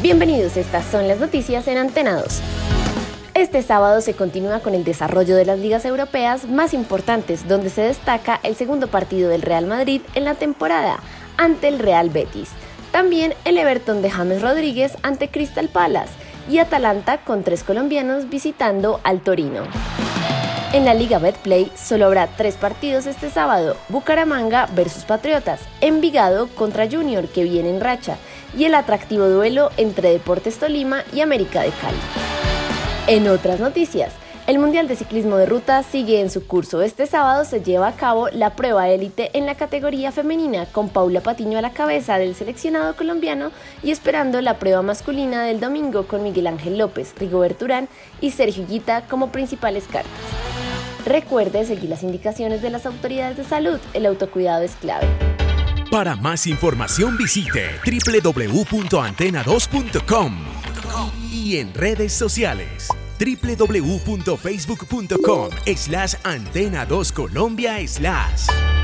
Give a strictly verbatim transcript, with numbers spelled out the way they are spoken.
Bienvenidos, estas son las noticias en Antena dos. Este sábado se continúa con el desarrollo de las ligas europeas más importantes, donde se destaca el segundo partido del Real Madrid en la temporada, ante el Real Betis. También el Everton de James Rodríguez ante Crystal Palace y Atalanta con tres colombianos visitando al Torino. En la Liga Betplay solo habrá tres partidos este sábado: Bucaramanga versus Patriotas, Envigado contra Junior, que viene en racha, y el atractivo duelo entre Deportes Tolima y América de Cali. En otras noticias, el Mundial de Ciclismo de Ruta sigue en su curso. Este sábado se lleva a cabo la prueba élite en la categoría femenina, con Paula Patiño a la cabeza del seleccionado colombiano y esperando la prueba masculina del domingo con Miguel Ángel López, Rigoberto Urán y Sergio Higuita como principales cartas. Recuerde seguir las indicaciones de las autoridades de salud. El autocuidado es clave. Para más información visite doble u doble u doble u punto antena dos punto com y en redes sociales doble u doble u doble u punto facebook punto com slash antena dos colombia slash.